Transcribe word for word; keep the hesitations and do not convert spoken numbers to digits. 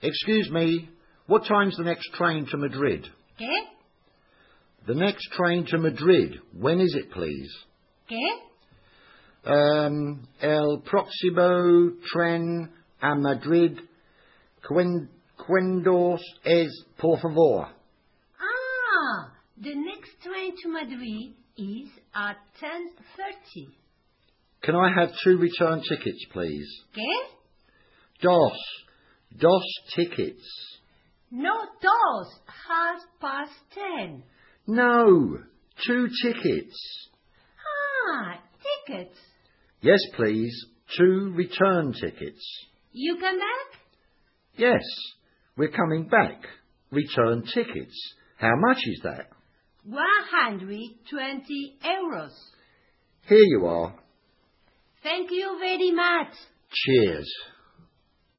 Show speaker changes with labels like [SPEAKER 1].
[SPEAKER 1] Excuse me, what time's the next train to Madrid?
[SPEAKER 2] ¿Qué?
[SPEAKER 1] The next train to Madrid, when is it, please?
[SPEAKER 2] ¿Qué?
[SPEAKER 1] Um, el próximo tren a Madrid, Quen- ¿cuándo es, por favor?
[SPEAKER 2] Ah, the next train to Madrid is at ten thirty.
[SPEAKER 1] Can I have two return tickets, please?
[SPEAKER 2] ¿Qué?
[SPEAKER 1] Dos. Dos tickets.
[SPEAKER 2] No, dos, half past ten.
[SPEAKER 1] No, two tickets.
[SPEAKER 2] Ah, tickets.
[SPEAKER 1] Yes, please, two return tickets.
[SPEAKER 2] You come back?
[SPEAKER 1] Yes, we're coming back. Return tickets. How much is that?
[SPEAKER 2] one hundred twenty euros.
[SPEAKER 1] Here you are.
[SPEAKER 2] Thank you very much.
[SPEAKER 1] Cheers.